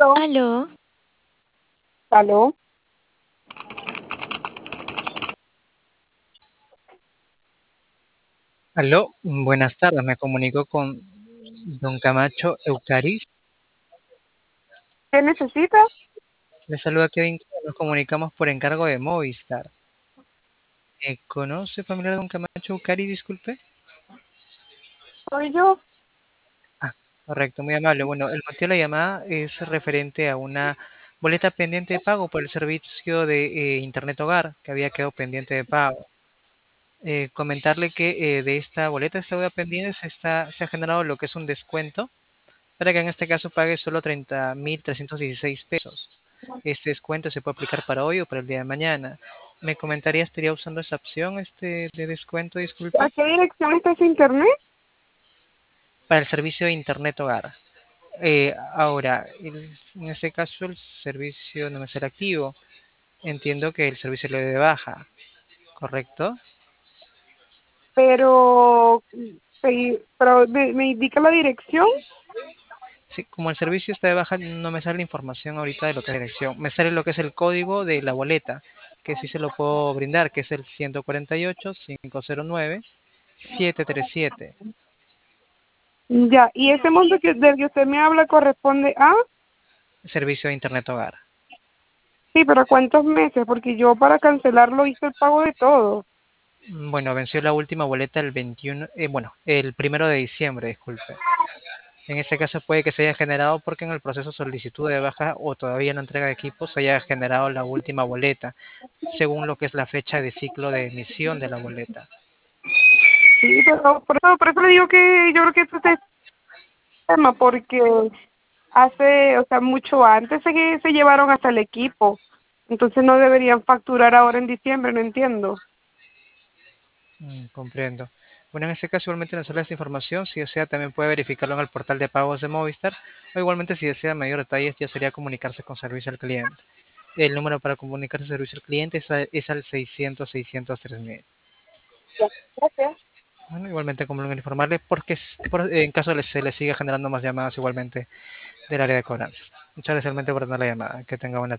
Aló, ¿Aló? Aló, buenas tardes. Me comunico con don Camacho Eucaris. ¿Qué necesitas? Le saluda Kevin. Nos comunicamos por encargo de Movistar. ¿Conoce familiar de don Camacho Eucaris? Disculpe. Soy yo. Ah, correcto, muy amable. Bueno, el motivo de la llamada es referente a una boleta pendiente de pago por el servicio de Internet Hogar que había quedado pendiente de pago. Comentarle que de esta boleta, esta deuda pendiente, se ha generado lo que es un descuento para que en este caso pague solo 30.316 pesos. Este descuento se puede aplicar para hoy o para el día de mañana. ¿Me comentaría, estaría usando esa opción de descuento, ¿A disculpe? qué dirección está ese internet? Para el servicio de Internet Hogar. Ahora, en este caso el servicio no me será activo. Entiendo que el servicio le de baja, ¿correcto? Pero, pero me indica la dirección, Sí, como el servicio está de baja, no me sale la información ahorita de lo que es la dirección. Me sale lo que es el código de la boleta, que sí se lo puedo brindar, que es el 148-509-737. ya. Y ese monto del que usted me habla corresponde a, Servicio de Internet Hogar. sí, pero ¿a cuántos meses? Porque yo para cancelarlo hice el pago de todo. Bueno, venció la última boleta el 21, bueno, el 1 de diciembre, disculpe. En este caso puede que se haya generado porque en el proceso de solicitud de baja o todavía en la entrega de equipos se haya generado la última boleta, según lo que es la fecha de ciclo de emisión de la boleta. Sí, pero por eso le digo que yo creo que este es el tema, porque hace, o sea, mucho antes se llevaron hasta el equipo. Entonces no deberían facturar ahora en diciembre, no entiendo. Comprendo. Bueno, en este caso igualmente nos sale esta información. Si desea también puede verificarlo en el portal de pagos de Movistar. O igualmente si desea mayor detalles ya sería comunicarse con servicio al cliente. El número para comunicarse con servicio al cliente es al 600-603.000. Ya, gracias. Bueno, igualmente como informarle porque en caso se le siga generando más llamadas igualmente del área de cobranzas. Muchas gracias igualmente por tener la llamada. Que tenga buena